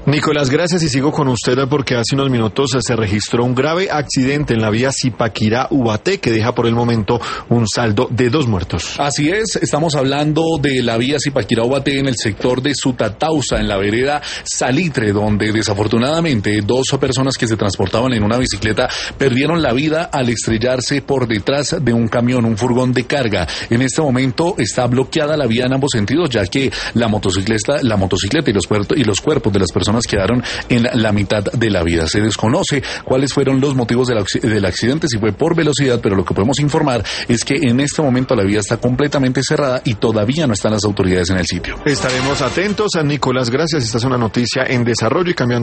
Nicolás, gracias y sigo con usted porque hace unos minutos se registró un grave accidente en la vía Zipaquirá-Ubaté que deja por el momento un saldo de 2 muertos. Así es, estamos hablando de la vía Zipaquirá-Ubaté en el sector de Sutatausa, en la vereda Salitre, donde desafortunadamente 2 personas que se transportaban en una bicicleta perdieron la vida al estrellarse por detrás de un camión, un furgón de carga. En este momento está bloqueada la vía en ambos sentidos, ya que la motocicleta y los cuerpos de las personas quedaron en la mitad de la vía. Se desconoce cuáles fueron los motivos del accidente, si fue por velocidad, pero lo que podemos informar es que en este momento la vía está completamente cerrada y todavía no están las autoridades en el sitio. Estaremos atentos. A Nicolás, gracias. Esta es una noticia en desarrollo y cambiando